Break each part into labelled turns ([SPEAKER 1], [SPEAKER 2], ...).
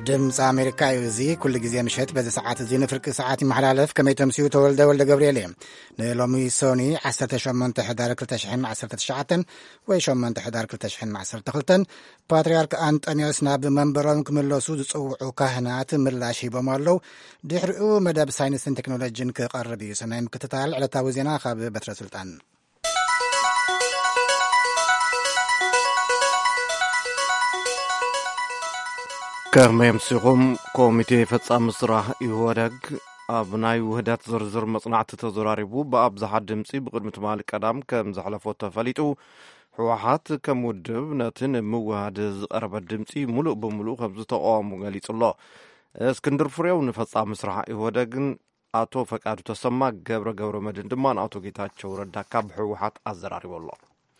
[SPEAKER 1] ድምፂ ኣሜሪካ እዩ። እዚ ኩሉ ግዜ ምሸት በዚ ሰዓት እዚ ንፍርቂ ሰዓት ይመሓላለፍ። ከመይ ተምሲኡ ተወልደ ወልደ ገብርኤል እየ። ንሎሚ ሶኒ 18 ሕዳር 2019 ወይ 8 ሕዳር 2012 ፓትርያርክ አንጦኒዮስ ናብ መንበሮም ክምለሱ ዝፅውዑ ካህናት ምላሽ ሂቦም ኣለው። ድሕሪኡ መደብ ሳይንስን ቴክኖሎጂን ክቐርብ እዩ። ሰናይ ምክትታል ዕለታዊ ዜና ካብ በትረ ስልጣን።
[SPEAKER 2] ከመይ ምስኹም ኮሚቴ ፈጻሚ ስራሕ ይወደግ ኣብ ናይ ውህደት ዝርዝር መጽናዕቲ ተዘራሪቡ ብኣብዝሓ ድምፂ ብቅድሚ ትማሊ ቀዳም ከም ዘሕለፎ ተፈሊጡ ሕወሓት ከም ውድብ ነቲ ንምውህሃድ ዝቐረበ ድምፂ ሙሉእ ብምሉእ ከም ዝተቃወሙ ገሊጹ ኣሎ። እስክንድር ፍሬው ንፈጻሚ ስራሕ ይወደግን ኣቶ ፈቃዱ ተሰማ ገብረ መድን ድማ ንኣቶ ጌታቸው ረዳ ካብ ሕወሓት ኣዘራሪቦ ኣሎ።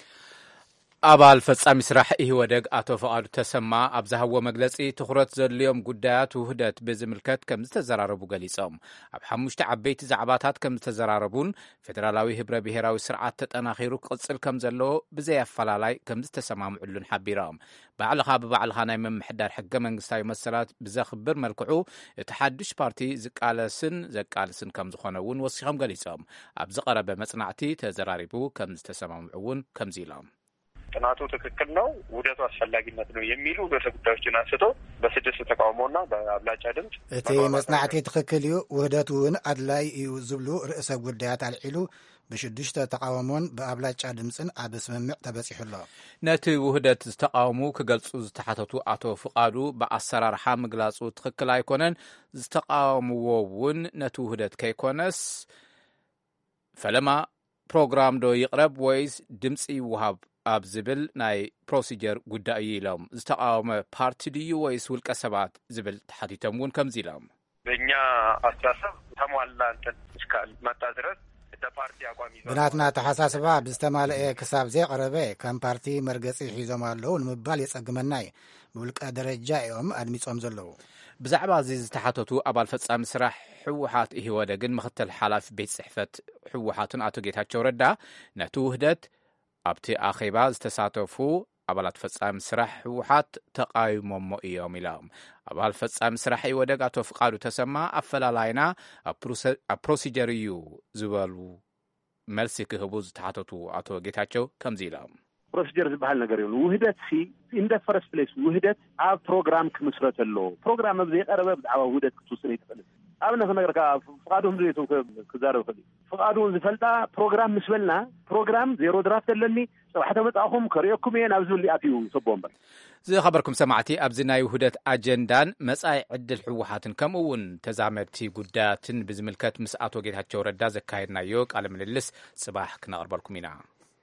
[SPEAKER 3] ኣባል ፈጻሚ ስራሕ ይወደግ ኣቶ ፈቃዱ ተሰማ ኣብ ዝሃቦ መግለጺ ትኹረት ዘድልዮም ጉዳያት ውህደት ብዝምልከት ከም ዝተዘራረቡ ገሊጾም ኣብ 5 ዓበይቲ ዛዕባታት ከም ዝተዘራረቡን ፌደራላዊ ህብረ ብሔራዊ ስርዓት ተጠናኺሩ ክቕጽል ከም ዘለዎ ብዘይ ኣፈላላይ ከም ዝተሰማምዑሉን ሓቢሮም ባዕልኻ ብባዕልኻ ናይ መምሕዳር ሕገ መንግስታዊ መሰላት ብዘኽብር መልክዑ እቲ ሓድሽ ፓርቲ ዝቃለስን ዘቃልስን ከም ዝኾነ እውን ወሲኾም ገሊጾም ኣብ ዝቐረበ መጽናዕቲ ተዘራሪቡ ከም ዝተሰማምዑ እውን ከምዚ ኢሎም
[SPEAKER 4] ጥናቱ ትክክል ነው፣ ውህደቱ አስፈላጊነት ነው የሚሉ ርዕሰ ጉዳዮችን አንስቶ በስድስት ተቃውሞና በአብላጫ ድምፅ
[SPEAKER 1] እቲ መጽናዕቲ ትክክል እዩ ውህደቱ እውን አድላይ እዩ ዝብሉ ርዕሰ ጉዳያት አልዒሉ ብሽዱሽተ ተቃውሞን ብአብላጫ ድምፅን ኣብ ስምምዕ ተበፂሑ ኣሎ።
[SPEAKER 3] ነቲ ውህደት ዝተቃወሙ ክገልጹ ዝተሓተቱ ኣቶ ፍቃዱ ብኣሰራርሓ ምግላጹ ትክክል ኣይኮነን፣ ዝተቃወምዎ እውን ነቲ ውህደት ከይኮነስ ፈለማ ፕሮግራም ዶ ይቕረብ ወይስ ድምፂ ይወሃብ ኣብ ዝብል ናይ ፕሮሲጀር ጉዳይ ኢሎም ዝተቃወመ ፓርቲ ድዩ ወይስ ውልቀ ሰባት ዝብል ተሓቲቶም እውን ከምዚ ኢሎም
[SPEAKER 4] በእኛ አስተሳሰብ ተሟላ እንትን እስካል መጣ ድረስ ፓርቲ አቋም ይዞ
[SPEAKER 1] ብናትና ተሓሳስባ ብዝተማልአ ክሳብ ዘይቀረበ ከም ፓርቲ መርገፂ ሒዞም ኣለው ንምባል የጸግመና እዩ ብውልቀ ደረጃ እዮም ኣድሚፆም ዘለው።
[SPEAKER 3] ብዛዕባ እዚ ዝተሓተቱ ኣባል ፈጻሚ ስራሕ ሕወሓት ይወደግን ምክትል ሓላፊ ቤት ጽሕፈት ሕወሓትን ኣቶ ጌታቸው ረዳ ነቲ ውህደት ኣብቲ ኣኼባ ዝተሳተፉ ኣባላት ፈጻሚ ስራሕ ሕወሓት ተቃዊሞሞ እዮም ኢሎም ኣባል ፈጻሚ ስራሕ ይወደግ ኣቶ ፍቃዱ ተሰማ ኣፈላላይና ኣብ ፕሮሲጀር እዩ ዝበሉ መልሲ ክህቡ ዝተሓተቱ ኣቶ ጌታቸው ከምዚ ኢሎም
[SPEAKER 5] ፕሮሲጀር ዝበሃል ነገር እዩ ውህደት ኢን ደ ፈርስት ፕሌስ ውህደት ኣብ ፕሮግራም ክምስረት ኣሎ ፕሮግራም ኣብ ዘይቀረበ ብዛዕባ ውህደት ክትውስን ይትኽእል ኣብነት ነገርካ ፍቃዱን ድሬቱ ክዛረብ ክእል ፍቃዱን ዝፈልጣ ፕሮግራም ምስበልና ፕሮግራም ዜሮ ድራፍት ኣለኒ ጽባሕተ መጻኹም ከሪአኩም እየ ናብ ዝብል ኣትዩ ሰቦም በር
[SPEAKER 3] ዝኸበርኩም ሰማዕቲ ኣብዚ ናይ ውህደት ኣጀንዳን መጻኢ ዕድል ሕወሓትን ከምኡ እውን ተዛመድቲ ጉዳያትን ብዝምልከት ምስ ኣቶ ጌታቸው ረዳ ዘካየድናዮ ቃለ ምልልስ ጽባሕ ክነቕርበልኩም ኢና።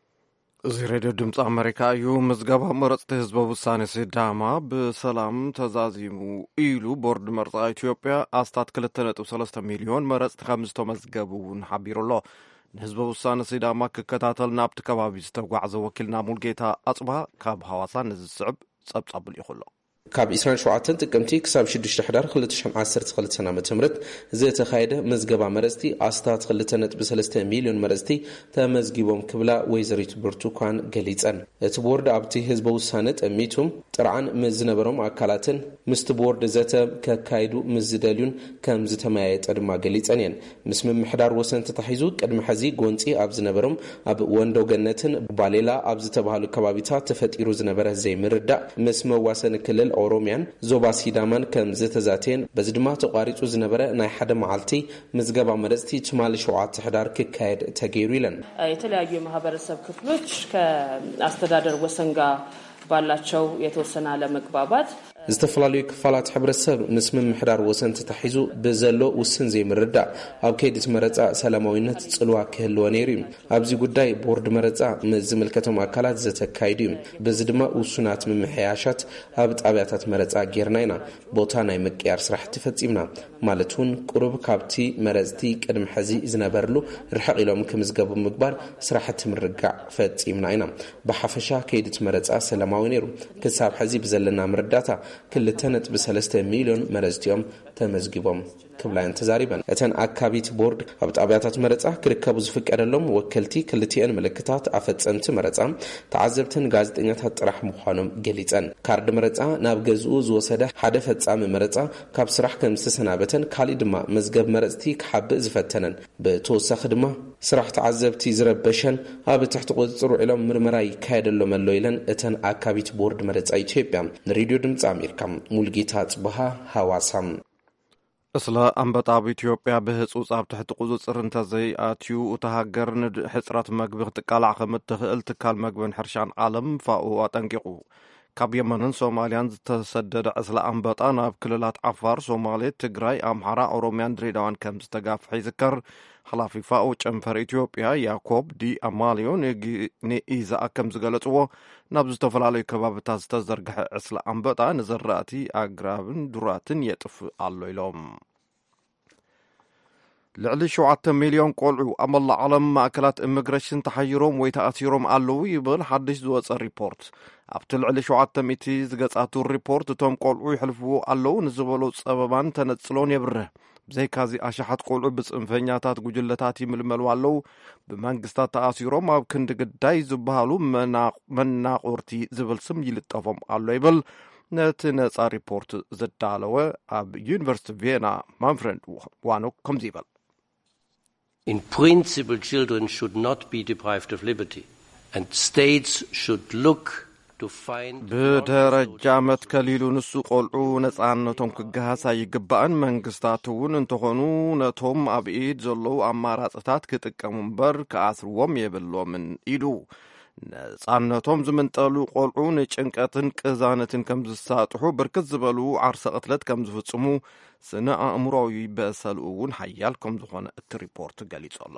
[SPEAKER 2] እዚ ሬድዮ ድምፂ ኣሜሪካ እዩ። ምዝገባ መረፅቲ ህዝበ ውሳኔ ሲዳማ ብሰላም ተዛዚሙ ኢሉ ቦርድ መርፃ ኢትዮጵያ ኣስታት 2.3 ሚልዮን መረፅቲ ከም ዝተመዝገቡ እውን ሓቢሩ ኣሎ። ንህዝበ ውሳኔ ሲዳማ ክከታተል ናብቲ ከባቢ ዝተጓዕዘ ወኪልና ሙልጌታ ኣጽባ ካብ ሃዋሳ ንዝስዕብ ጸብጻብል ይኽእሎ
[SPEAKER 6] ካብ 27 ጥቅምቲ ክሳብ 6 ሕዳር 2012 ዓ.ም ዝተኻየደ መዝገባ መረፅቲ ኣስታት 2.3 ሚልዮን መረፅቲ ተመዝጊቦም ክብላ ወይዘሪት ብርቱካን ገሊፀን እቲ ቦርድ ኣብቲ ህዝበ ውሳነ ጠሚቱም ጥርዓን ምዝነበሮም ኣካላትን ምስቲ ቦርድ ዘተ ከካይዱ ምዝደልዩን ከም ዝተመያየጠ ድማ ገሊፀን እየን። ምስ ምምሕዳር ወሰን ተታሒዙ ቅድሚ ሕዚ ጎንፂ ኣብ ዝነበሮም ኣብ ወንዶ ገነትን ባሌላ ኣብ ዝተባሃሉ ከባቢታት ተፈጢሩ ዝነበረ ዘይምርዳእ ምስ መዋሰን ክልል ኦሮሚያን ዞባ ሲዳማን ከም ዝተዛተየን በዚ ድማ ተቋሪጹ ዝነበረ ናይ ሓደ መዓልቲ ምዝገባ መረፅቲ ትማሊ 7 ሕዳር ክካየድ ተገይሩ ኢለን
[SPEAKER 7] የተለያዩ የማህበረሰብ ክፍሎች ከአስተዳደር ወሰን ጋር ባላቸው የተወሰነ አለመግባባት
[SPEAKER 6] ዝተፈላለዩ ክፋላት ሕብረተሰብ ምስ ምምሕዳር ወሰን ተታሒዙ ብዘሎ ውስን ዘይምርዳእ ኣብ ከይዲ መረፃ ሰላማዊነት ጽልዋ ክህልዎ ነይሩ እዩ። ኣብዚ ጉዳይ ቦርድ መረፃ ዝምልከቶም ኣካላት ዘተካይዱ እዩ። በዚ ድማ ውሱናት ምምሕያሻት ኣብ ጣብያታት መረፃ ጌርና ኢና ቦታ ናይ ምቅያር ስራሕቲ ፈጺምና ማለት እውን ቁሩብ ካብቲ መረፅቲ ቅድሚ ሕዚ ዝነበርሉ ርሕቕ ኢሎም ክምዝገቡ ምግባር ስራሕቲ ምርጋዕ ፈጺምና ኢና። ብሓፈሻ ከይዲ መረፃ ሰላማዊ ነይሩ። ክሳብ ሕዚ ብዘለና ምርዳታ 2.3 ሚልዮን መረፅቲኦም ተመዝጊቦም ክብላይን ተዛሪበን እተን ኣካቢት ቦርድ ኣብ ጣብያታት መረፃ ክርከቡ ዝፍቀደሎም ወከልቲ ክልቲአን ምልክታት ኣፈፀምቲ መረፃ ተዓዘብትን ጋዜጠኛታት ጥራሕ ምዃኖም ገሊፀን ካርድ መረፃ ናብ ገዝኡ ዝወሰደ ሓደ ፈጻሚ መረፃ ካብ ስራሕ ከም ዝተሰናበተን ካሊእ ድማ መዝገብ መረፅቲ ክሓብእ ዝፈተነን ብተወሳኺ ድማ ስራሕ ተዓዘብቲ ዝረበሸን ኣብ ትሕቲ ቁፅጥር ውዒሎም ምርመራ ይካየደሎም ኣሎ ኢለን እተን ኣካቢት ቦርድ መረፃ ኢትዮጵያ ንሬድዮ ድምፂ ኣሜሪካ ሙልጌታ ጽብሃ ሃዋሳም
[SPEAKER 2] እስለ ኣንበጣ ኢትዮጵያ ብህጹጽ ኣብ ትሕቲ ቁፅጽር እንተዘይኣትዩ እታ ሃገር ንሕፅረት መግቢ ክትቃላዕ ከም እትኽእል ትካል መግብን ሕርሻን ዓለም ፋኦ ኣጠንቂቑ ካብ የመንን ሶማልያን ዝተሰደደ ዕስለ ኣንበጣ ናብ ክልላት ዓፋር፣ ሶማሌ፣ ትግራይ፣ ኣምሓራ፣ ኦሮምያን ድሬዳዋን ከም ዝተጋፍሐ ይዝከር። ሓላፊ ፋኦ ጨንፈር ኢትዮጵያ ያኮብ ዲ ኣማልዮ ንኢዛኣ ከም ዝገለጽዎ ናብ ዝተፈላለዩ ከባቢታት ዝተዘርግሐ ዕስለ ኣንበጣ ንዘራእቲ ኣግራብን ዱራትን የጥፍእ ኣሎ ኢሎም። ልዕሊ 7 ሚልዮን ቆልዑ ኣብ መላእ ዓለም ማእከላት ኢሚግሬሽን ተሓይሮም ወይ ተኣሲሮም ኣለዉ ይብል ሓድሽ ዝወፀ ሪፖርት። ኣብቲ ልዕሊ 700 ዝገጻቱ ሪፖርት እቶም ቆልዑ ይሕልፍዎ ኣለዉ ንዝበሎ ፀበባን ተነጽሎን የብርህ። ብዘይካዚ ኣሽሓት ቆልዑ ብፅንፈኛታት ጉጅለታት ይምልመሉ ኣለዉ። ብመንግስታት ተኣሲሮም ኣብ ክንዲ ግዳይ ዝበሃሉ መናቁርቲ ዝብል ስም ይልጠፎም ኣሎ ይብል ነቲ ነፃ ሪፖርት ዘዳለወ ኣብ ዩኒቨርሲቲ ቪየና ማንፍሬድ ዋኖክ ከምዚ ይብል
[SPEAKER 8] In principle, children should not be deprived of liberty, and states should look to find...
[SPEAKER 2] ብደረጃ መትከሊሉ ንሱ ቆልዑ ነፃነቶም ክገሃሳ ይግባእን መንግስታት እውን እንተኾኑ ነቶም ኣብ ኢድ ዘለዉ ኣማራፅታት ክጥቀሙ እምበር ክኣስርዎም የብሎምን ኢሉ ነፃነቶም ዝምንጠሉ ቆልዑ ንጭንቀትን ቅዛነትን ከም ዝሳጥሑ ብርክት ዝበሉ ዓርሰ ቅትለት ከም ዝፍጽሙ ስነ ኣእምሮዊ በእሰልኡ እውን ሓያል ከም ዝኾነ እቲ ሪፖርት ገሊጹ ኣሎ።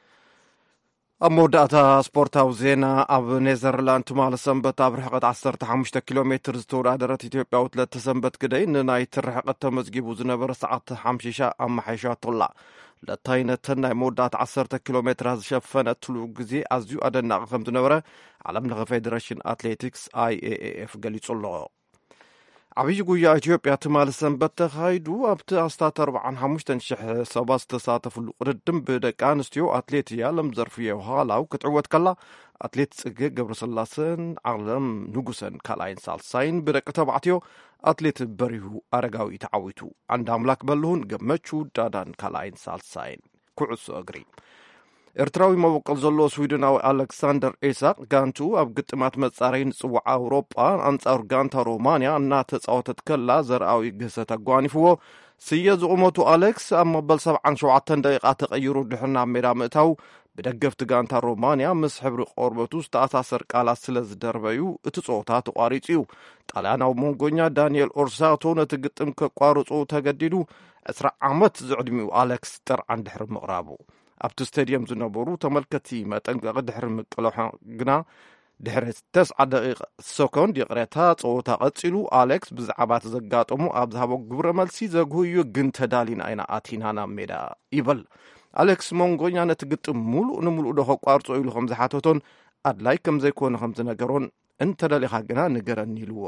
[SPEAKER 2] ኣብ መወዳእታ ስፖርታዊ ዜና ኣብ ኔዘርላንድ ትማል ሰንበት ኣብ ርሕቐት 15 ኪሎ ሜትር ዝተወዳደረት ኢትዮጵያ ውትለት ሰንበት ግደይ ንናይቲ ርሕቐት ተመዝጊቡ ዝነበረ ሰዓት 50 ኣመሓይሻትላ ለታይነተን ናይ መወዳእታ 10 ኪሎ ሜትር ዝሸፈነትሉ ግዜ ኣዝዩ ኣደናቂ ከም ዝነበረ ዓለም ለኸ ፌዴሬሽን ኣትሌቲክስ IAAF ገሊጹ ኣሎ። ዓብይ ጉያ ኢትዮጵያ ትማል ሰንበት ተኻይዱ ኣብቲ ኣስታት 45,000 ሰባት ዝተሳተፍሉ ቅድድም ብደቂ ኣንስትዮ ኣትሌት ያለም ዘርፍየ ሃላው ክትዕወት ከላ ኣትሌት ጽጌ ገብረስላሴን ዓለም ንጉሰን ካልኣይን ሳልሳይን ብደቂ ተባዕትዮ ኣትሌት በሪሁ ኣረጋዊ ተዓዊቱ አንድ ኣምላክ በልሁን ገመቹ ዳዳን ካልኣይን ሳልሳይን ኩዕሶ እግሪ ኤርትራዊ መወቀል ዘሎ ስዊድናዊ ኣሌክሳንደር ኢሳቅ ጋንቱ ኣብ ግጥማት መጻረይ ንጽዋዕ ኣውሮጳ ኣንጻር ጋንታ ሮማንያ እናተጻወተት ከላ ዘርኣዊ ግህሰት ኣጓኒፍዎ ስየ ዝቕመቱ ኣሌክስ ኣብ መበል 77 ደቂቓ ተቐይሩ ድሕና ሜዳ ምእታው ብደገፍቲ ጋንታ ሮማንያ ምስ ሕብሪ ቆርበቱ ዝተኣሳሰር ቃላት ስለ ዝደርበዩ እቲ ጸወታ ተቋሪጹ እዩ። ጣልያናዊ ሞንጎኛ ዳንኤል ኦርሳቶ ነቲ ግጥም ከቋርጹ ተገዲዱ 20 ዓመት ዝዕድሚኡ ኣሌክስ ጥርዓን ድሕሪ ምቕራቡ ኣብቲ ስቴድየም ዝነበሩ ተመልከቲ መጠንቀቂ ድሕሪ ምቅልሖ ግና ድሕሪ 9 ሰኮንድ ይቕረታ ጸወታ ቀጺሉ ኣሌክስ ብዛዕባ ዘጋጠሙ ኣብ ዝሃቦ ግብረ መልሲ ዘግህዩ ግን ተዳሊና ኢና ኣቲና ናብ ሜዳ ይብል። ኣሌክስ ሞንጎኛ ነቲ ግጥም ሙሉእ ንምሉእ ዶ ከቋርጾ ኢሉ ከም ዝሓተቶን ኣድላይ ከም ዘይኮነ ከም ዝነገሮን እንተደሊኻ ግና ንገረኒ ኢልዎ።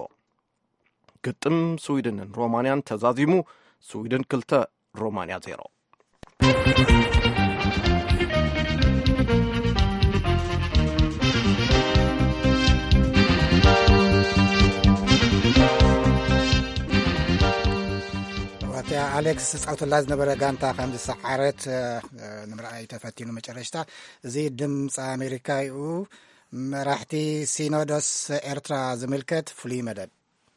[SPEAKER 2] ግጥም ስዊድንን ሮማንያን ተዛዚሙ ስዊድን 2 ሮማንያ 0
[SPEAKER 1] ኣሌክስ ጻውትላ ዝነበረ ጋንታ ከም ዝሰዓረት ንምርኣይ ተፈቲኑ መጨረሽታ እዚ ድምፂ ኣሜሪካ እዩ። መራሕቲ ሲኖዶስ ኤርትራ ዝምልከት ፍሉይ መደብ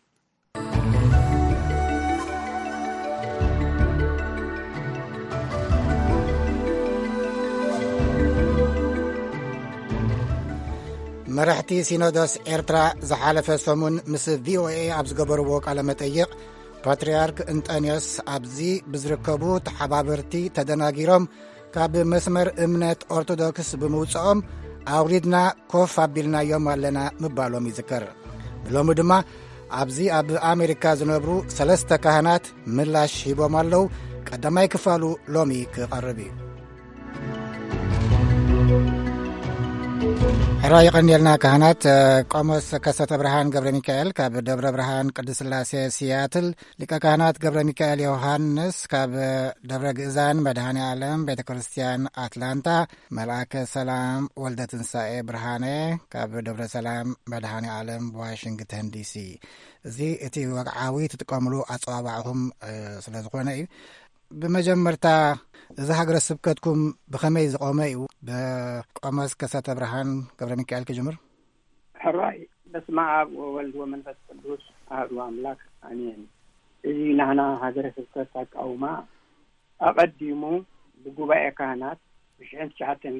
[SPEAKER 1] መራሕቲ ሲኖዶስ ኤርትራ ዝሓለፈ ሰሙን ምስ ቪኦኤ ኣብ ዝገበርዎ ቃለ መጠይቕ ፓትርያርክ እንጠንዮስ ኣብዚ ብዝርከቡ ተሓባበርቲ ተደናጊሮም ካብ መስመር እምነት ኦርቶዶክስ ብምውፅኦም ኣውሪድና ኮፍ ኣቢልናዮም ኣለና ምባሎም ይዝከር። ብሎሚ ድማ ኣብዚ ኣብ ኣሜሪካ ዝነብሩ 3 ካህናት ምላሽ ሂቦም ኣለው። ቀዳማይ ክፋሉ ሎሚ ክቐርብ እዩ። رأي قنيلنا كهنات قاموس كسة برهان قبر ميكائيل كاب دبر برهان قدس الله سياتل لك كهنات قبر ميكائيل يوهانس كاب دبر جزان مدهاني عالم بيت كريستيان أتلانتا ملاك سلام ولدة تنساء برهاني كاب دبر سلام مدهاني عالم بواشنطن دي سي زي اتي وقعاوي تتقاملو أصوابعهم سلازقوني بمجمرتا إذا هاجر سبكتكم بخميز قومي بقمص كسة برهان قبل ميكائيل كجمر
[SPEAKER 9] حراي بسمع وولد ومنفس قدوس أهل أملاك آمين إذا نحن هاجر سبكتك أو ما أقدموا بقبائع كهنات بشأن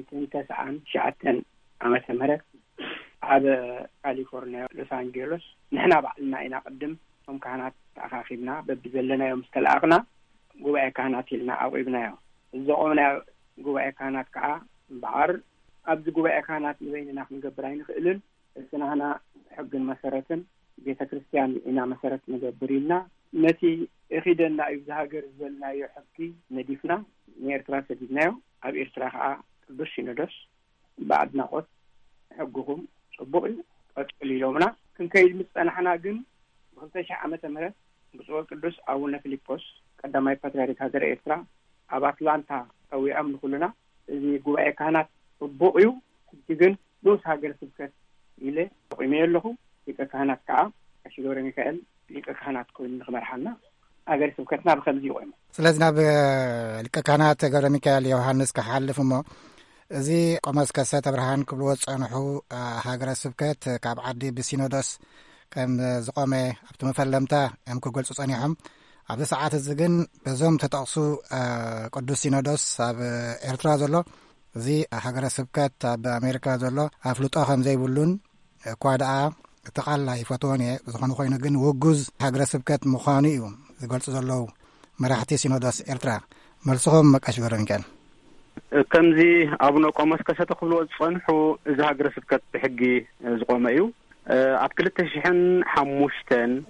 [SPEAKER 9] شعتن عمة مرة على كاليفورنيا لوس أنجلوس نحن بعلنا إن قدم هم كهنات أخاخبنا ببزلنا يوم استلقنا قبائع كهنات لنا أو ابنايا الزقومنا قبائع كهنات كعا بعر أبز قبائع كهنات لبين نحن قبرين خئلن السنة هنا حق المسارة بيت كريستيان إنا مسارة نقبرينا نتي إخيدنا إبزها قرزلنا يحكي نديفنا نيرترا سديدنايو أب إرتراخا قدوس ندوس بعد نقط حقهم صبوئي أتقلي يومنا كن كيد مستانحنا قن بخلطيش عامة مرة بصور قدوس أولنا فيليبوس قدما يباتريك هذا إرترا أب أتلانتا أو يأمن كلنا إذا قبائع كهنات صبوئيو تجن دوس هاجر سبكت إلي وإيميل له لك كهنات كعب أشيدور ميكائيل لك كهنات كون نخمر حالنا هاجر سبكتنا بخمزي وإيميل
[SPEAKER 1] سلازنا لك كهنات قبل ميكائيل يوهانس كحالف مو زي قمص كسة برهان كبلوت أنحو هاجر سبكت كعب عدي بسينودوس كم زقامة أبتو مفلمتا أمكو قلت صانيهم عبد ساعات الزجن بزوم تتقصو قدوس سينودوس أب إرترا زلو زي هاجر سبكت بأمريكا زلو أفلوطا خم زي بولون كوادا تقال يفوتوني زخانو خوينو جن وجوز هاجر سبكت مخانيو قلت زلو مراحتي سينودوس إرترا ملصهم مكاشغر مكان
[SPEAKER 5] كمزي أبونا قاموس كسة خبلو صنحو إذا هاجر سبكت بحقي زقوميو أبكلت شحن حموشتن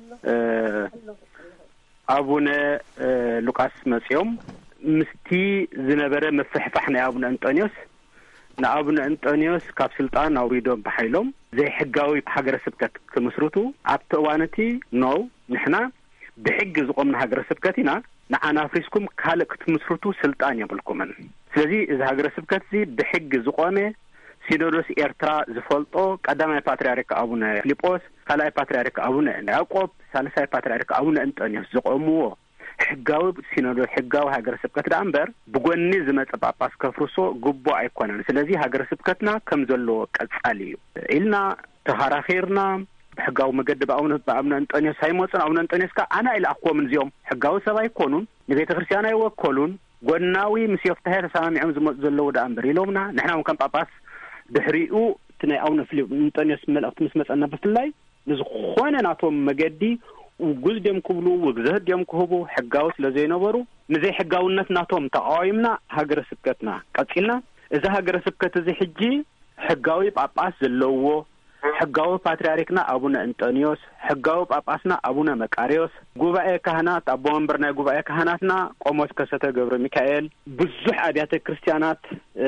[SPEAKER 5] أبونا لوكاس مسيوم مستي زنبرة مفحفحنا أبونا أنطونيوس نأبونا أنطونيوس كاب سلطان أوريدهم بحيلهم زي حقاوي بحجر سبكت كمسروتو عبتوانتي نو نحنا بحق زقومنا حجر سبكتنا نحنا فريسكم كالك تمسروتو سلطان يبلكمن سلزي إذا حجر سبكت زي بحق زقومه سينودوس إرترا زفولتو قدامي باتريارك أبونا فيليبوس خلاي باتريارك أبونا يعقوب ثالثاي باتريارك أبونا أنطونيوس زقومو حقاوي سينودوس حقاوي هاجر سبكت دامبر بغوني زمت باباس كفرسو غبو ايكونن سلازي هاجر سبكتنا كم زلو قصاليو إلنا تهراخيرنا حقاوي مقدب أبونا أنطونيوس هايموصن أبونا أنطونيوس كا أنا إلى أقوى من زيوم حقاوي سبا يكونون نبيت كريستيانا يوكلون قناوي مسيفتها تسامي عم زلو دامبر يلومنا نحنا ممكن باباس بحريقو تناي أونا فيليب أنطونيوس ملأت مسمس أنا بفلاي نزخوانا نعطوهم مجدي وجوز ديم كبلو وجزهد ديم كهبو حقاوس لزينو برو نزي حقاونات نعطوهم تقايمنا هاجر سبكتنا قتلنا إذا هاجر سبكت زي حجي حقاوي باباس زلوو حقاوي باترياركنا أبونا أنطونيوس حقاوي باباسنا أبونا مكاريوس قبائع كهنات أبو أمبرنا قبائع كهناتنا قاموس كسة قبر ميكائيل بزح أبيات كريستيانات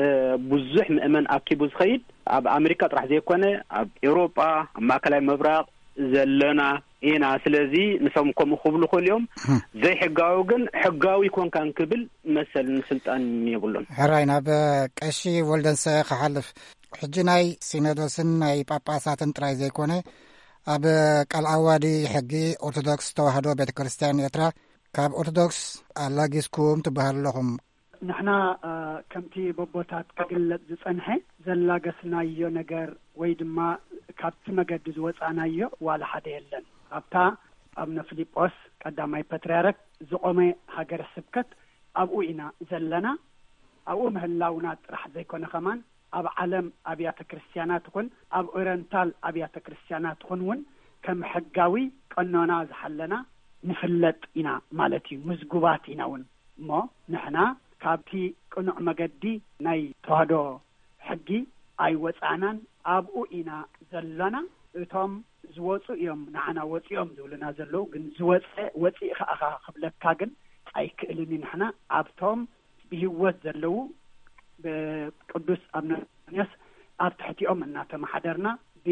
[SPEAKER 5] بزح مؤمن أكي بزخيد أب أمريكا راح زي كونه أب أوروبا ما كلاي مبرق زلنا إنا سلزي نسمكم خبلو كل يوم زي حقاوي جن حقاوي يكون كان قبل مثل سلطان يقولون
[SPEAKER 1] هراينا بكشي ولدنس خحلف حجناي سينودوسن ناي باباساتن تراي زي كونه أب قال أوادي حقي أرثوذكس توحدو بيت كريستيان يترا كاب أرثوذكس ألاجيسكم تبهلهم
[SPEAKER 10] نحنا كمتي بوبوتات كقلت زصنحه زلاغسنايو ነገር ወይ ድማ ካብቲ መገዲ ዝወፃናዮ ዋላ ሓደ የለን ኣብታ ኣብነ ፊልጶስ ቀዳማይ ፓትርያርክ ዝቆመ ሃገረ ስብከት ኣብኡ ኢና ዘለና ኣብኡ ምህላውና ጥራሕ ዘይኮነ ከማን ኣብ ዓለም ኣብያተ ክርስቲያናት ኮን ኣብ ኦሪየንታል ኣብያተ ክርስቲያናት ኮንውን ከም ሕጋዊ ቀኖና ዝሐለና ንፍለጥ ኢና ማለት እዩ ምዝጉባት ኢናውን ሞ ንሕና ካብቲ ቅኑዕ መገዲ ናይ ተዋህዶ ሕጊ ኣይወፃናን ኣብኡ ኢና ዘለና እቶም ዝወፁ እዮም ንዓና ወፂኦም ዝብሉና ዘለው ግን ዝወፀ ወፂእ ኸኣ ክብለካ ግን ኣይክእልኒ ንሕና ኣብቶም ብህይወት ዘለው በቅዱስ አብናንያስ ኣብ ትሕቲኦም እናተመሓደርና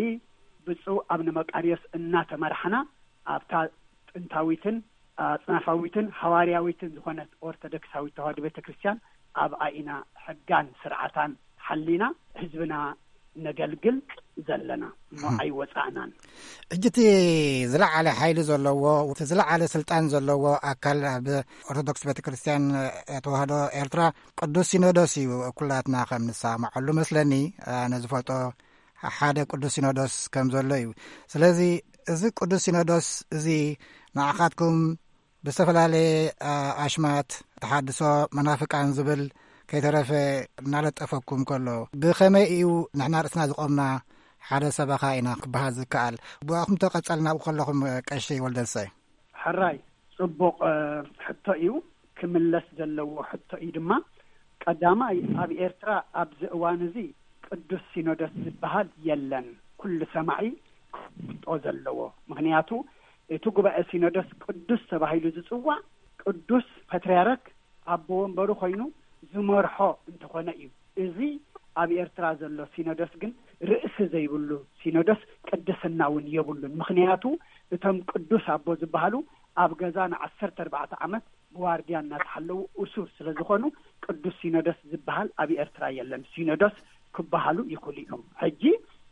[SPEAKER 10] ብብፁዕ ኣብነ መቃርዮስ እናተመርሐና ኣብታ ጥንታዊትን ጽናፋዊትን ሐዋርያዊትን ዝኾነት ኦርቶዶክሳዊት ተዋህዶ ቤተክርስቲያን ኣብ አይና ሕጋን ስርዓታን ሓሊና ህዝብና ነገልግል ዘለና ሞዓይ ወፃናን
[SPEAKER 1] እጅቲ ዝለዓለ ኃይሊ ዘለዎ ዝለዓለ ስልጣን ዘለዎ አካል ኣብ ኦርቶዶክስ ቤተክርስቲያን ተዋህዶ ኤርትራ ቅዱስ ሲኖዶስ እዩ ኩላትና ከም ንሰማዓሉ መስለኒ ነዝፈልጦ ሓደ ቅዱስ ሲኖዶስ ከም ዘሎ እዩ ስለዚ እዚ ቅዱስ ሲኖዶስ እዚ ንዓኻትኩም ብዝተፈላለየ ኣሽማት ተሓድሶ መናፍቃን ዝብል ከይተረፈ እናለጠፈኩም ከሎ ብኸመይ እዩ ንሕና ርእስና ዝቆምና ሓደ ሰበኻ ኢና ክበሃል ዝከኣል ብኣኹም ተቐጸልና ብኡ ከለኹም ቀሺ ወልደሰይ
[SPEAKER 10] ሕራይ ጽቡቕ ሕቶ እዩ ክምለስ ዘለዎ ሕቶ እዩ ድማ ቀዳማይ ኣብ ኤርትራ ኣብዚ እዋን እዚ ቅዱስ ሲኖዶስ ዝበሃል የለን ኩሉ ሰማዒ ክጦ ዘለዎ ምክንያቱ እቲ ጉባኤ ሲኖዶስ ቅዱስ ተባሂሉ ዝጽዋዕ ቅዱስ ፓትርያርክ ኣቦ ወንበሩ ኮይኑ ዝመርሖ እንተኾነ እዩ እዚ ኣብ ኤርትራ ዘሎ ሲኖዶስ ግን ርእሲ ዘይብሉ ሲኖዶስ ቅድስና እውን የብሉን ምክንያቱ እቶም ቅዱስ ኣቦ ዝበሃሉ ኣብ ገዛ ን14 ዓመት ብዋርድያ እናተሓለዉ እሱር ስለ ዝኾኑ ቅዱስ ሲኖዶስ ዝበሃል ኣብ ኤርትራ የለን ሲኖዶስ ክበሃሉ ይኽእሉ እዮም ሕጂ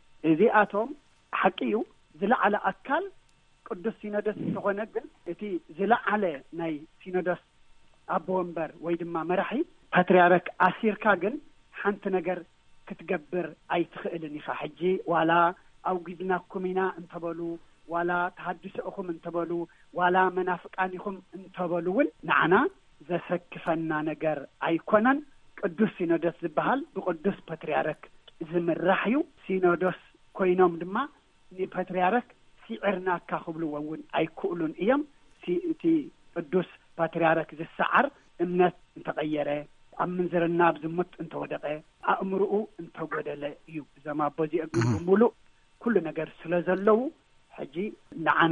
[SPEAKER 10] እዚኣቶም ሓቂ እዩ ዝለዓለ ኣካል ቅዱስ ሲኖዶስ ዝኾነ ግን እቲ ዝለዓለ ናይ ሲኖዶስ ኣቦ ወንበር ወይ ድማ መራሒ ፓትርያርክ ኣሲርካ ግን ሓንቲ ነገር ክትገብር ኣይትኽእልን ኢኻ ሕጂ ዋላ ኣውጊዝናኩም ኢና እንተበሉ ዋላ ተሃድሶኹም እንተበሉ ዋላ መናፍቃን ኢኹም እንተበሉ እውን ንዓና ዘሰክፈና ነገር ኣይኮነን ቅዱስ ሲኖዶስ ዝበሃል ብቅዱስ ፓትርያርክ ዝምራሕ እዩ ሲኖዶስ ኮይኖም ድማ ንፓትርያርክ ሲዕርናካ ክብልዎ እውን ኣይክእሉን እዮም እቲ ቅዱስ ፓትርያርክ ዝሰዓር እምነት እንተቀየረ ኣብ ምንዝርና ብዝሙት እንተወደቀ ኣእምርኡ እንተጎደለ እዩ እዞም ኣቦ እዚኦም ሙሉእ ኩሉ ነገር ስለ ዘለው ሕጂ ንዓና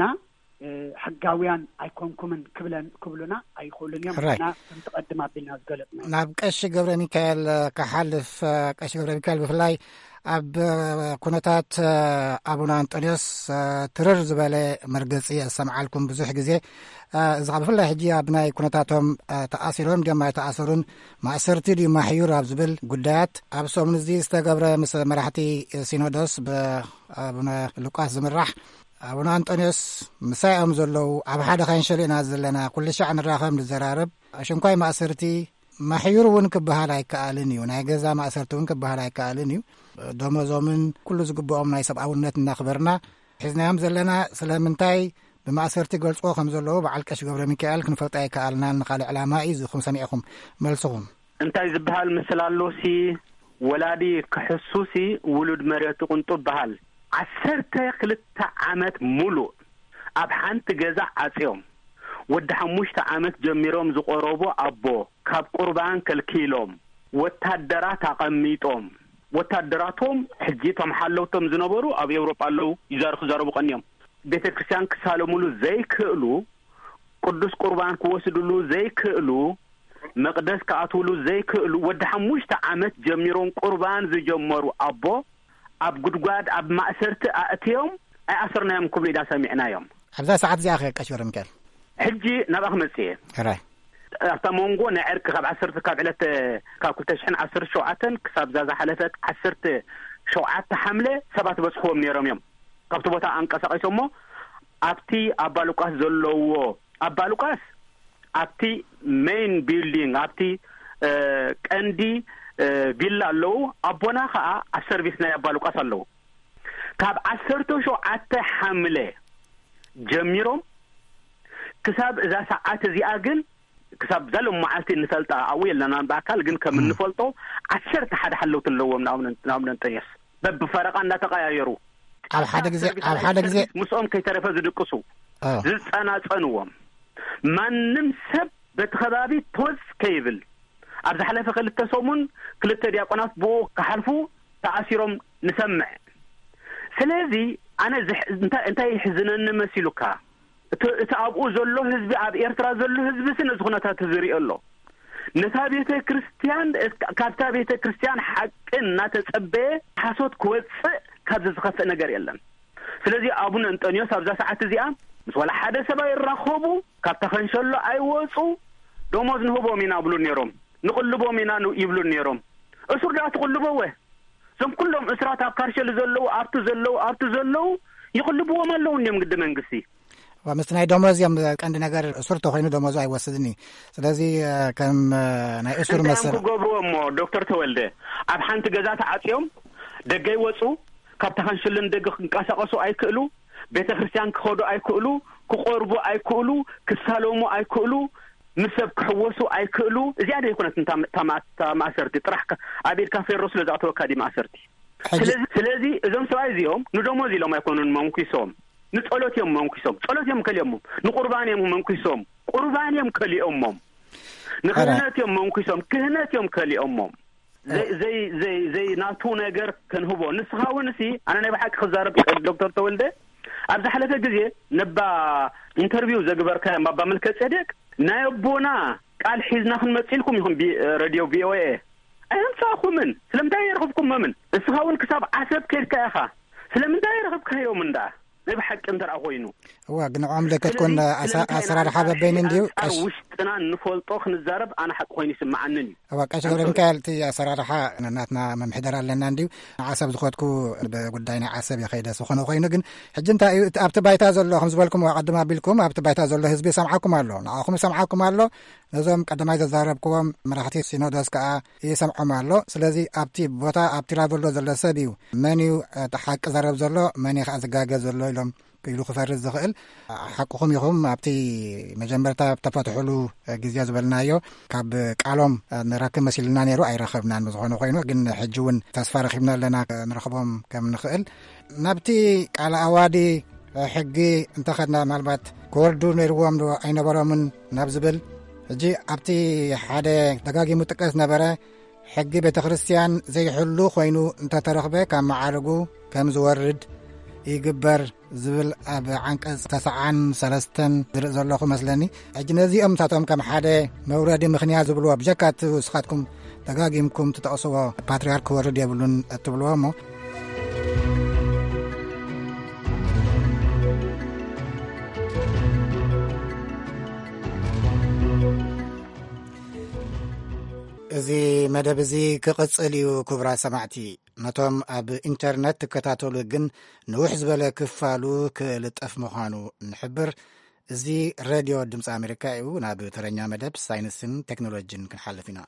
[SPEAKER 10] ሕጋውያን ኣይኮንኩምን ክብሉና ኣይኽእሉን እዮም ና ተቀድም ኣቢልና ዝገለጽና
[SPEAKER 1] ናብ ቀሺ ገብረ ሚካኤል ክሓልፍ ቀሺ ገብረ ሚካኤል ብፍላይ ኣብ ኩነታት ኣቡነ አንጦንዮስ ትርር ዝበለ መርገፂ ኣሰምዓልኩም ብዙሕ ግዜ እዚ ብፍላይ ሕጂ ኣብ ናይ ኩነታቶም ተኣሲሮም ድማ ተኣሰሩን ማእሰርቲ ድዩ ማሕዩር ኣብ ዝብል ጉዳያት ኣብ ሰሙን እዚ ዝተገብረ ምስ መራሕቲ ሲኖዶስ ብኣቡነ ሉቃስ ዝምራሕ ኣቡነ አንጦንዮስ ምሳይኦም ዘለዉ ኣብ ሓደ ካይንሸሊእና ዘለና ኩሉ ሻዕ ንራኸብ ንዘራረብ ሽንኳይ ማእሰርቲ ማሕዩር እውን ክበሃል ኣይከኣልን እዩ ናይ ገዛ ማእሰርቲ እውን ክበሃል ኣይከኣልን እዩ ደመዞምን ኩሉ ዝግብኦም ናይ ሰብኣውነት እናኽበርና ሒዝናዮም ዘለና ስለምንታይ ብማእሰርቲ ገልጽዎ ከም ዘለዉ በዓል ቀሺ ገብረ ሚካኤል ክንፈልጣ ኣይከኣልናን ንኻልእ ዕላማ እዩ ዝኹም ሰሚዕኹም መልስኹም
[SPEAKER 5] እንታይ ዝበሃል ምስሊ ኣሎሲ ወላዲ ክሕሱሲ ውሉድ መሬቱ ቁንጡ በሃል 12 ዓመት ሙሉእ ኣብ ሓንቲ ገዛ ዓጽዮም ወዲ 5 ዓመት ጀሚሮም ዝቆረቡ ኣቦ ካብ ቁርባን ከልኪሎም ወታደራት ኣቐሚጦም ወታደራቶም ሕጂ ቶም ሓለውቶም ዝነበሩ ኣብ ኤውሮጳ ኣለው ይዛረቡ ቀንዮም ቤተ ክርስቲያን ክሳለሙሉ ዘይክእሉ ቅዱስ ቁርባን ክወስድሉ ዘይክእሉ መቅደስ ከኣትውሉ ዘይክእሉ ወዲ 5 ዓመት ጀሚሮም ቁርባን ዝጀመሩ ኣቦ ኣብ ጉድጓድ ኣብ ማእሰርቲ ኣእትዮም ኣይኣሰርናዮም ክብሉ ኢዳ ሰሚዕናዮም
[SPEAKER 1] ኣብዛ ሰዓት እዚኣ ቀሺ ገብረ ሚካኤል ሕጂ
[SPEAKER 5] ናብኣ ክመጽእ
[SPEAKER 1] ሕራይ
[SPEAKER 5] ኣብታ ሞንጎ ናይ ዕርቂ ካብ 10 ካብ ዕለት ካብ 2017 ክሳብ ዛዛ ሓለፈት 17 ሓምለ ሰባት በጽሕዎም ነይሮም እዮም ካብቲ ቦታ አንቀሳቀሶሞ ኣብቲ ኣባ ሉቃስ ዘለዎ ኣባ ሉቃስ ኣብቲ ሜን ቢልዲንግ ኣብቲ ቀንዲ ቪላ ኣለው ኣቦና ከዓ ኣብ ሰርቪስ ናይ ኣባ ሉቃስ ኣለው ካብ 17 ሓምለ ጀሚሮም ክሳብ እዛ ሰዓት እዚኣ ግን ክሳብ ዘሎም መዓልቲ እንፈልጣ ኣው የለና በአካል ግን ከም እንፈልጦ 11 ሓለውት ኣለዎም ናብነ እንጠየስ በብፈረቃ እንዳተቀያየሩ
[SPEAKER 1] ኣብ ሓደ ግዜ
[SPEAKER 5] ምስኦም ከይተረፈ ዝድቅሱ ዝጸናጸንዎም ማንም ሰብ በቲ ከባቢ ተወስ ከይብል ኣብ ዝሓለፈ 2 ሰሙን 2 ዲያቆናት ብኡ ክሓልፉ ተኣሲሮም ንሰምዕ ስለዚ ኣነ እንታይ ሕዝነኒ መሲሉካ እቲ ኣብኡ ዘሎ ህዝቢ ኣብ ኤርትራ ዘሎ ህዝቢ ስነ ዝኹነታት ዝሪኦ ኣሎ نتا بيت كريستيان كابتا بيت كريستيان حقنا تتصبي حسوت كوص كابز زخف ነገር የለም ስለዚህ አቡነ አንጦኒዮስ አብዛ ሰዓት እዚያ ምስ ወላ ሓደ ሰባይ ይራኸቡ ካብታ ከንሸሎ አይወጹ ደሞዝ ንህቦ ሚና ብሉ ነሮም ንቁልቦ ሚና ይብሉ ነሮም እሱር ዳ ተቁልቦው ዘም ኩሎም እስራት አካርሸል ዘለው አርቱ ዘለው ይቁልቦው ማለው እንደም ግድ መንግስቲ
[SPEAKER 1] ومستناي دموز يم كان ነገር እሱር ተኾይኑ ደሞዝ አይወስድኒ ስለዚህ ከም ናይ እሱር መሰለ
[SPEAKER 5] ጎብሮሞ ዶክተር ተወልደ ኣብ ሓንቲ ገዛ ተዓጽዮም ደገይ ወጹ ካብታ ከንሽልን ደገ ክንቃሳቀሱ አይክእሉ ቤተ ክርስቲያን ክኸዱ አይክእሉ ክቆርቡ አይክእሉ ክሳሎሙ አይክእሉ ምሰብ ክሕወሱ አይክእሉ እዚያ ደይ ኮነት ማሰርቲ ጥራሕ አቤት ካፌ ሮስ ለዛቶ ካዲ ማሰርቲ ስለዚህ እዞም ሰባይ ዚኦም ንደሞዝ ኢሎም አይኮኑን መንኩሶም ንጸሎትዮም መንኩሶም ጸሎትዮም ከሊኦም ንቁርባንዮም መንኩሶም ቁርባንዮም ከሊኦም ንክህነትዮም መንኩሶም ክህነትዮም ከሊኦም زي ناتو ነገር ከንህቦ ንስኻውንሲ አነ ናይ በሐቅ ክዛረብ ዶክተር ተወልደ ኣብዚ ሓለፈ ግዜ ነባ ኢንተርቪው ዘግበርከ ማባ መልከ ጸደቅ ናይቦና ቃል ሒዝና ክንመጽልኩም ይኹን ሬድዮ ቪኦኤ አይምጻኹምን ስለምንታይ ይረኽብኩም ምን እስኻውን ክሳብ ዓሰብ ከልካኻ ስለምንታይ ይረኽብካዮም እንዳ በሐቅ እንተራ ሆይኑ
[SPEAKER 1] ወግንዓም ለከትኩን አሰራር ሐበ በይን እንዲው
[SPEAKER 5] ውሽጥና ንፈልጦ ክንዛረብ አና ሐቅ ሆይኒ ስማዓንን
[SPEAKER 1] ወቃሽ ገረንካል ቲ አሰራር ሐ እናትና መምሕደር አለና እንዲው ዓሰብ ዝኸትኩ በጉዳይና ዓሰብ ይኸይደስ ሆነ ሆይኑ ግን ሕጅንታ ኣብቲ ባይታ ዘሎ ከም ዝበልኩም ወቀድማ ቢልኩም ኣብቲ ባይታ ዘሎ ህዝቢ ሰምዓኩም ኣሎ ንአኹም ሰምዓኩም ኣሎ ነዞም ቀደማይ ዘዛረብኩም መራሕቲ ሲኖዶስ ከዓ ይሰምዖም ኣሎ ስለዚ ኣብቲ ቦታ ኣብቲ ራብሎ ዘሎ ሰብ እዩ መን እዩ ተሓቂ ዘረብ ዘሎ መን ይኸ ዝጋገዝ ዘሎ ኢሎም كيلو خفرز زخيل حقهم يهم أبتي مجمرتا تفتحلو جزية زبلنايو كاب قالهم نراكم مسيلنا نيرو أي رخبنا نزخون وخينو جن حجون تسفر خبنا لنا نرخبهم كم نخيل نبتي على أوادي حقي انتخدنا معلومات كوردو نيروهم دو أين برامن نبزبل جي أبتي حدا دقاقي متكس نبرة حقي بتخريستيان زي حلو خينو انت ترخبه كم معارجو كم زورد يجبر زبل عنقص 93 درء زلخو مسلني اجنزي امتاتهم كم حدا مورد مخنيا زبلوا بجكات وسخاتكم دغاغيمكم تتقصوا باتريارك ورد يبلون تبلوامو زي مدبزي كقصليو كبرى سمعتي نتوم اب انترنت تكتاتولو جن نوح زبله كفالو كلطف مخانو نحبر زي راديو دمص امريكا يو ناب ترنيا مدب ساينسن تكنولوجين كنحلفينا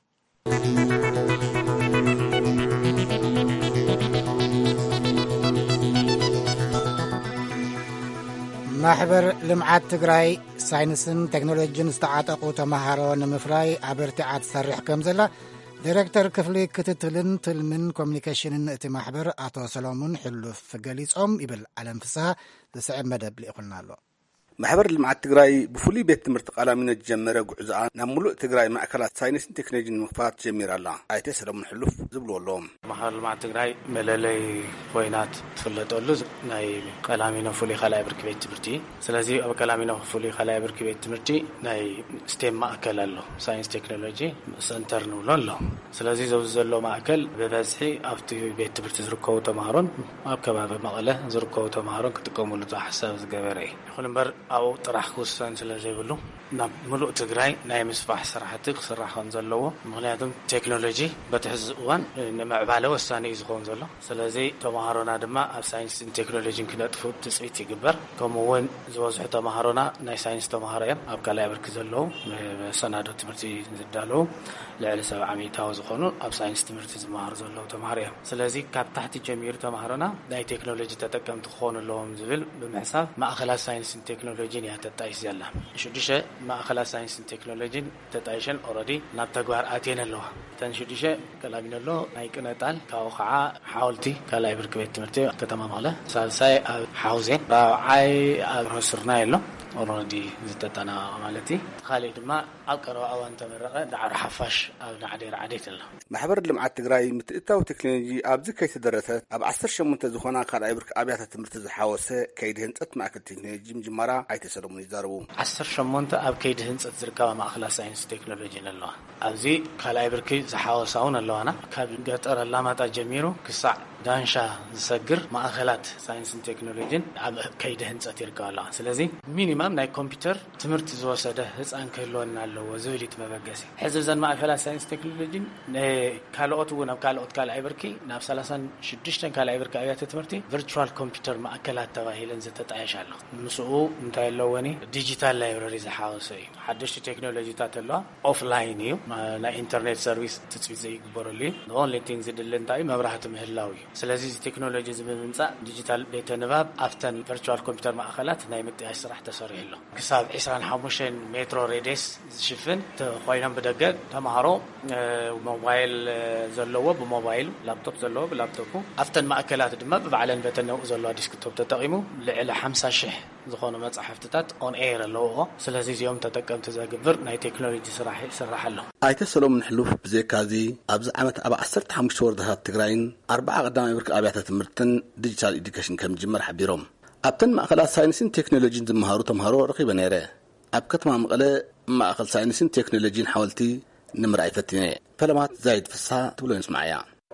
[SPEAKER 1] ማሕበር ልምዓት ትግራይ ሳይንስን ቴክኖሎጂን ዝተዓጠቁ ተማሃሮ ንምፍራይ ኣብርቲዓት ትሰርሕ ከም ዘላ ዲሬክተር ክፍሊ ክትትልን ትልምን ኮሚኒኬሽንን እቲ ማሕበር ኣቶ ሰሎሙን ሕሉፍ ገሊጾም ይብል ዓለም ፍስሓ ዝስዕብ መደብ ልኢኹልና ኣሎ
[SPEAKER 11] ማሕበር ልምዓት ትግራይ ብፍሉይ ቤት ትምህርቲ ቃላሚነት ጀመረ ጉዕዞኣ ናብ ሙሉእ ትግራይ ማእከላት ሳይንስን ቴክኖሎጂን ምኽፋት ጀሚራላ ኣይተ ሰለሙን ሕሉፍ ዝብልዎ ኣለዎም
[SPEAKER 12] ማሕበር ልምዓት ትግራይ መለለይ ኮይናት ትፍለጠሉ ናይ ቃላሚኖ ፍሉይ ካልኣይ ብርኪ ቤት ትምህርቲ ስለዚ ኣብ ቃላሚኖ ፍሉይ ካልኣይ ብርኪ ቤት ትምህርቲ ናይ ስቴም ማእከል ኣሎ ሳይንስ ቴክኖሎጂ ሰንተር ንብሎ ኣሎ ስለዚ ዘብዚ ዘሎ ማእከል ብበዝሒ ኣብቲ ቤት ትምህርቲ ዝርከቡ ተምሃሮን ኣብ ከባቢ መቐለ ዝርከቡ ተምሃሮን ክጥቀምሉ ሓሳብ ዝገበረ ይኹን እምበር أو طرح كوسان سلازي بلو ناب ملؤ تجري نايم مصباح صراحة صراحة نزلوا مغنياتهم تكنولوجي بتحزقوان نمع بعلو الثاني يزقون زلوا سلازي تمهارنا دما ساينس تكنولوجي كنا تفوت تسويت يكبر كمون زواج تمهارنا ناي ساينس تمهارين أبقى لا يبرك زلوا سنادو تمرتي زدالو لعل سبع عمية تاوزقونو أب ساينس تمرتي زمهار زلوا تمهارين سلازي كاب تحت جمير تمهارنا ناي تكنولوجي تتكلم تخون اللهم زبل بمحساب ما أخلا ساينس تكنولوجي تتعيش يلا شو ديشة ما أخلا ساينس تكنولوجي تتعيشن أوريدي نبتغوار آتين الله تنشو ديشة كلامين الله نايكنا تال كاوخعا حاولتي كلا يبرك بيت تمرتي كتمام على سالساي حاوزين راعي رسرنا له ኦልሬዲ ዝተጠና ማለቲ خالد ድማ አቀረው አዋን ተመረቀ ዳዕር ሓፋሽ ኣብ ናዕዴር ዓዴትላ
[SPEAKER 11] ማሕበር ልምዓት ትግራይ ምትእታው ቴክኖሎጂ ኣብ ዝከይ ተደረሰት ኣብ 18 ዝኾና ካልኣይ ብርኪ ኣብያተ ትምህርቲ ዝሓወሰ ከይዲ ህንፀት ማእከል ቴክኖሎጂ ምጅማራ ኣይተሰለሙን ይዛረቡ
[SPEAKER 12] 18 ኣብ ከይዲ ህንፀት ዝርከባ ማእከላት ሳይንስ ቴክኖሎጂ ኣለዋ ኣብዚ ካልኣይ ብርኪ ዝሓወሳውን ኣለዋና ካብ ገጠር ኣላማጣ ጀሚሩ ክሳዕ ዳንሻ ዝሰግር ማእከላት ሳይንስ ቴክኖሎጂን ኣብ ከይዲ ህንፀት ይርከባ ስለዚ ሚኒማም ናይ ኮምፒውተር ትምህርቲ ዝወሰደ ህፃን ክህልወና ኣለዎ ዝብሊት መበገሲ ሕዚ ዘን ማእከላት ሳይንስ ቴክኖሎጂን ካልኦት እውን ኣብ ካልኦት ካልኣይ ብርኪ ናብ 36 ካልኣይ ብርኪ ኣብያተ ትምህርቲ ቨርቹዋል ኮምፒውተር ማእከላት ተባሂለን ዝተጣየሽ ኣሎ ምስኡ እንታይ ኣለወኒ ዲጂታል ላይብረሪ ዝሓወሰ እዩ ሓደሽቲ ቴክኖሎጂታት ኣለዋ ኦፍላይን እዩ ናይ ኢንተርኔት ሰርቪስ ትፅቢት ዘይግበረሉ እዩ ኦንሊ ቲንግ ዝድለ እንታይ መብራህቲ ምህላው እዩ ስለዚ ቴክኖሎጂ ዝምምፃእ ዲጂታል ቤተ ንባብ ኣፍተን ቨርቹዋል ኮምፒውተር ማእከላት ናይ ምጥያሽ ስራሕ ተሰሪሑ ኣሎ ክሳብ 25 ሜትሮ ሬዲየስ ዝሽፍን ኮይኖም ብደገ ተማሃሮ ሞባይል ዘለዎ ብሞባይል ላፕቶፕ ዘለዎ ብላፕቶፑ ኣፍተን ማእከላት ድማ ብባዕለን በተነው ዘለዎ ዲስክቶፕ ተጠቂሙ ልዕሊ 50,000 ዝኾኑ መጻሕፍትታት ኦን ኤር ኣለዎ ስለዚ እዚኦም ተጠቀምቲ ዘግብር ናይ ቴክኖሎጂ ስራሕ ይስራሕ ኣሎ
[SPEAKER 11] ኣይተ ሰሎሞን ሕሉፍ ብዘካዚ ኣብዚ ዓመት ኣብ 15 ወረዳታት ትግራይን 4 ቀዳማይ ብርኪ ኣብያተ ትምህርትን ዲጂታል ኤዱኬሽን ከም ጅመር ሓቢሮም ኣብተን ማእከላት ሳይንስን ቴክኖሎጂን ዝመሃሩ ተምሃሮ ረኺበ ነይረ ኣብ ከተማ መቐለ ማእከል ሳይንስን ቴክኖሎጂን ሓወልቲ ንምርኣይ ፈቲነ ፈለማት ዛይድ ፍሳ ትብሎ ንስማዓያ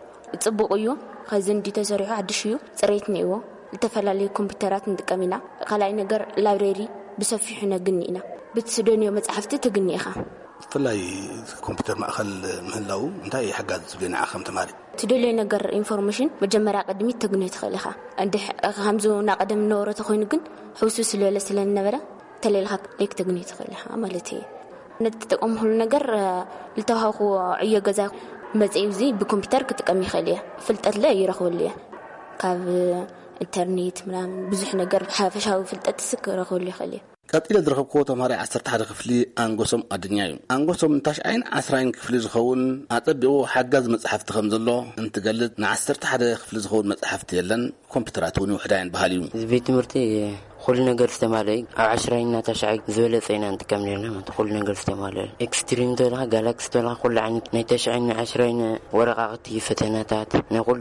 [SPEAKER 13] ጽቡቕ እዩ ከዝን ተሰሪሑ ሓድሽ እዩ ጽሬት ነይዎ ዝተፈላለዩ ኮምፒውተራት ንጥቀሚና ካልኣይ ነገር ላይብረሪ ብሰፊሑ ነግኒና ብትስደንዮ መጻሕፍቲ ትግኒኻ
[SPEAKER 11] ፍላይ ኮምፒውተር ማእከል ምህላው እንታይ ይሕጋዝ ዝብለና ከም ተማሪ
[SPEAKER 13] ትደልዮ ነገር ኢንፎርሜሽን መጀመርያ ቀድሚት ተግኒት ትኽእልኻ እንደ ከምዞ ናቀደም ነበረ ተኮይኑ ግን ሕውሱ ስለለ ስለነበረ ተለልኻ ሌክ ተግኒት ትኽእልኻ ማለት እዩ ነትጠቀም ሁሉ ነገር ልተዋخو ዕዮ ገዛ መጽይውዚ ብኮምፒውተር ክትጥቀም ይኽእል እየ ፍልጠት ለ ይረኽብልየ ካብ ኢንተርኔት ምናምን ብዙሕ ነገር ሓፈሻዊ ፍልጠት ስክረኽብሉ ይኽእል እየ
[SPEAKER 11] ቀጥለ ዝረኸብኮ ተማሪ 11 ክፍሊ አንጎሶም ኣድኛ እዩ አንጎሶም እንታሽዓይን 10 ክፍሊ ዝኸውን ኣጠቢቑ ሓጋዝ መጽሓፍቲ ከም ዘሎ እንትገልጽ ን11 ክፍሊ ዝኸውን መጽሓፍቲ የለን ኮምፒውተራት እውን ውሕዳይን ባህል እዩ
[SPEAKER 14] ቤት ትምህርቲ كل ነገር ዝተማለይ ኣብ 10 ተሻዓይ ዝበለጸይና እንጥቀምልና ማለት كل ነገር ዝተማለይ ኤክስትሪም ተላ ጋላክሲ ተላ كل ዓይነት ናይ ተሻዓይና 10 ወረቃቅቲ ፈተናታት ናይ ኩሉ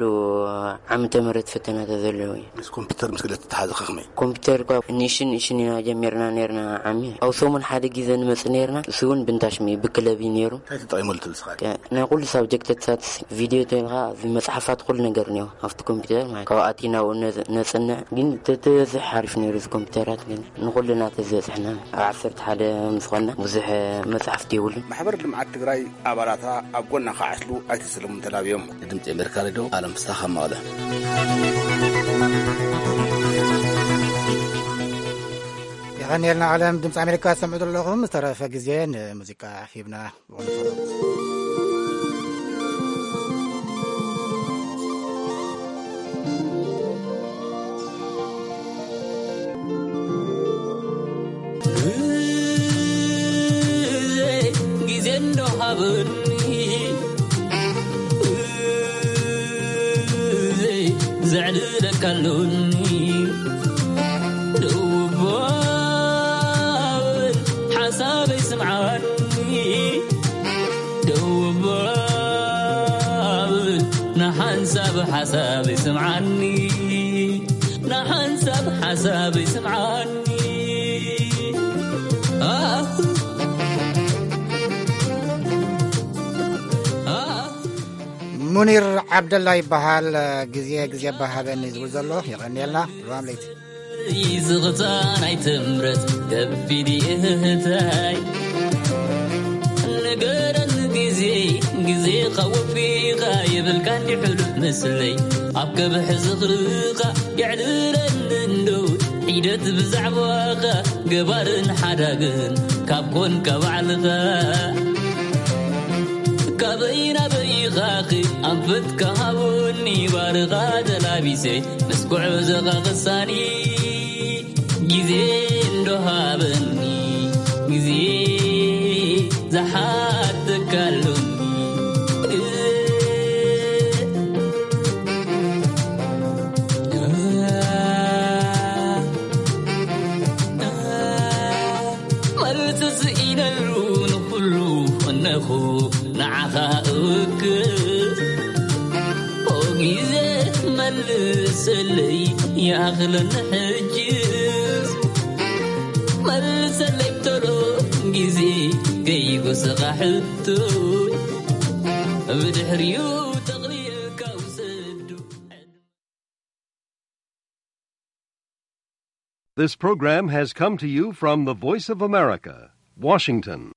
[SPEAKER 14] ዓመተ ምህረት ፈተናታት ዘለዎ
[SPEAKER 11] ምስ ኮምፒውተር መስገለት ተሓዘኸመ
[SPEAKER 14] ኮምፒውተር ኢኒሽን ጀሚርና ነርና ዓሚ አው ሶሙን ሓደ ግዜ ንመጽ ነርና እሱን ብንታሽሚ ብክለብ ነሩ
[SPEAKER 11] ታይተጣይሞል ትልስኻ
[SPEAKER 14] ናይ ኩሉ ሳብጀክትታት ቪዲዮ ተልኻ መጽሐፋት ኩሉ ነገር ነው ኣብቲ ኮምፒውተር ማለት ካኣቲና ነጽና ግን ተተዝሐርፍ ነሩ ኮምፒውተራት ግን ንኩልና ተዘጽሕና ኣብ 11 ምስኾና ብዙሕ መጽሐፍቲ ይውሉ
[SPEAKER 11] ማሕበር ልምዓት ትግራይ ኣባላታ ኣብ ጎና ካዓስሉ ኣይተሰለሙን ተላብዮም ድምጽ ኣሜሪካ ሬድዮ ዓለም ፍሳኻ መቐለ
[SPEAKER 1] يغنيلنا عالم دمس أمريكا سمعوا لهم ترى فجزين موسيقى حبيبنا
[SPEAKER 15] جزين نهابني زعلنا كلوني حسابي سمعاني دوبال نحنسب حسابي سمعاني نحنسب حسابي سمعاني
[SPEAKER 1] منير عبد الله يبحال جزية بهابني زوزله يغني لنا روام ليت
[SPEAKER 15] يزغطان عيتمرت كبدي اهتاي نقرن جزي خوفي غايب الكان حلو مسلي عبك بحزغرقة يعدلن النود عيدت بزعواقة قبارن حداقن كابكون كبعلغا كابينا بيغاقي أنفت كهابوني بارغا دلابيسي مسكوع وزغا غصاني جزين دهابني جزين زحات كالوني تركز وغيزة ملس لي يا أغلى نحجز ملس لي بترو غيزي كيكو سقحتو بدحريو تغريك وسدو.
[SPEAKER 16] This program has come to you from the Voice of America, Washington.